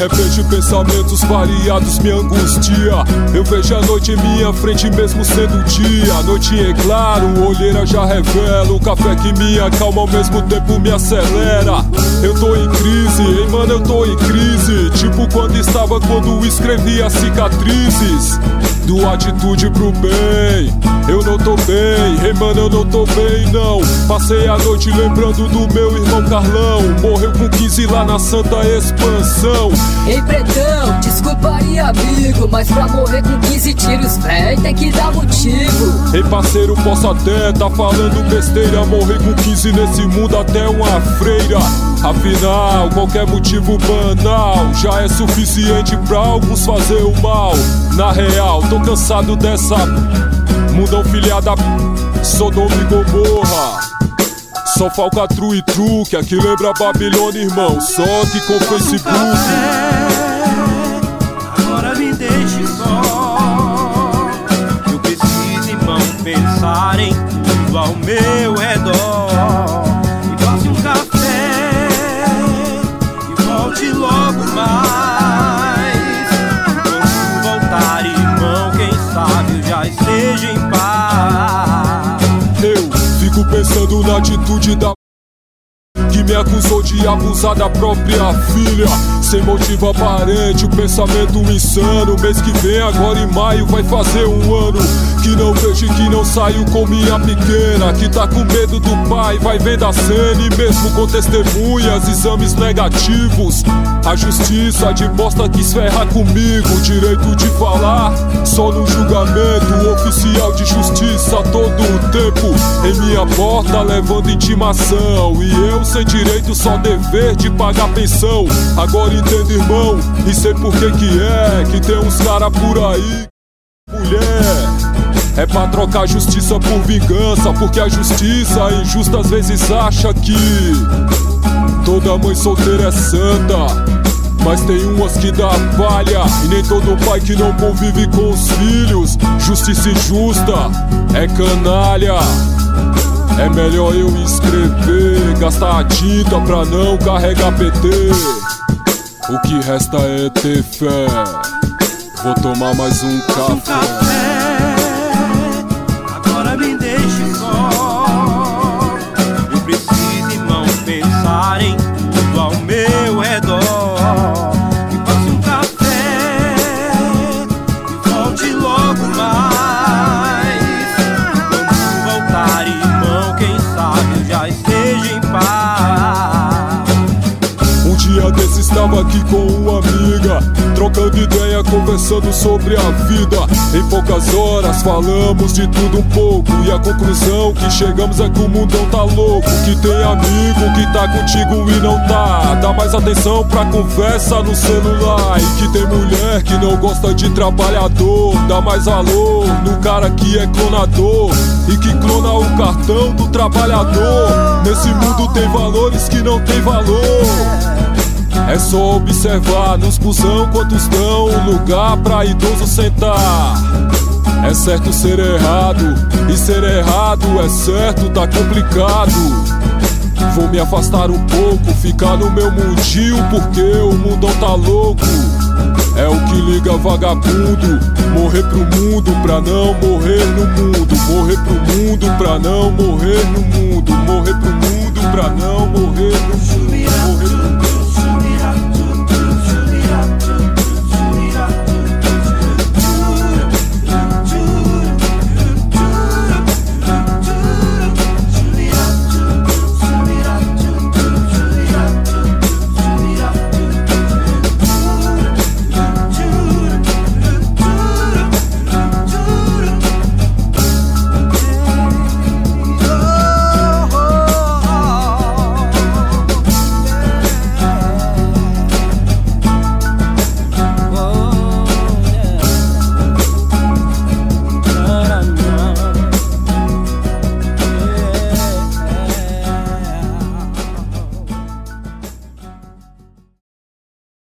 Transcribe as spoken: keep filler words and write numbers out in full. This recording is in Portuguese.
repente pensamentos variados me angustia. Eu vejo a noite em minha frente mesmo sendo dia. A noite em claro, olheira já revela. O café que me acalma ao mesmo tempo me acelera. Eu tô em crise, hein mano, eu tô em crise. Tipo quando estava quando escrevia cicatrizes. Do atitude pro bem, eu não tô bem, hey mano, eu não tô bem não. Passei a noite lembrando do meu irmão Carlão. Morreu com quinze lá na Santa Expansão. Ei pretão, desculpa aí amigo, mas pra morrer com quinze tiros, véi, tem que dar motivo. Ei parceiro, posso até tá falando besteira. Morrer com quinze nesse mundo até uma freira. Afinal, qualquer motivo banal já é suficiente pra alguns fazer o mal. Na real, tô cansado dessa mundão filhada, Sodoma e Gomorra. Só falcatrua e truque, aqui lembra Babilônia, irmão, só que com Facebook. Agora me deixe só. Eu preciso, irmão, pensar em tudo ao meu redor. E passe um café e volte logo mais. Quando voltar, irmão, quem sabe eu já esteja em paz. Eu fico pensando na atitude da que me acusou de abusar da própria filha. Sem motivo aparente, o pensamento insano. Mês que vem, agora em maio, vai fazer um ano que não vejo e que não saio com minha pequena, que tá com medo do pai, vai vendo a cena. E mesmo com testemunhas, exames negativos, a justiça de bosta quis ferrar comigo. Direito de falar, só no julgamento. O oficial de justiça todo o tempo em minha porta, levando intimação. E eu sem direito, só dever de pagar pensão. Agora entendo, irmão, e sei por que que é que tem uns cara por aí, mulher, é pra trocar justiça por vingança. Porque a justiça injusta às vezes acha que toda mãe solteira é santa, mas tem umas que dá palha. E nem todo pai que não convive com os filhos. Justiça injusta é canalha. É melhor eu escrever, gastar a tinta pra não carregar P T. O que resta é ter fé. Vou tomar mais um café. Um café. Agora me deixe só. Eu preciso, irmão, pensar em tudo ao meu redor. Me passe um café e volte logo mais. Quando voltar, irmão, quem sabe eu já esteja em paz. Um dia desse estava aqui com uma amiga, trocando ideia, conversando sobre a vida. Em poucas horas falamos de tudo um pouco, e a conclusão que chegamos é que o mundão tá louco. Que tem amigo que tá contigo e não tá, dá mais atenção pra conversa no celular. E que tem mulher que não gosta de trabalhador, dá mais valor no cara que é clonador e que clona o cartão do trabalhador. Nesse mundo tem valores que não tem valor. É só observar nos busão quantos dão lugar pra idoso sentar. É certo ser errado, e ser errado é certo, tá complicado. Vou me afastar um pouco, ficar no meu mundinho, porque o mundão tá louco. É o que liga vagabundo, morrer pro mundo pra não morrer no mundo. Morrer pro mundo pra não morrer no mundo. Morrer pro mundo pra não morrer no mundo. Morrer pro mundo.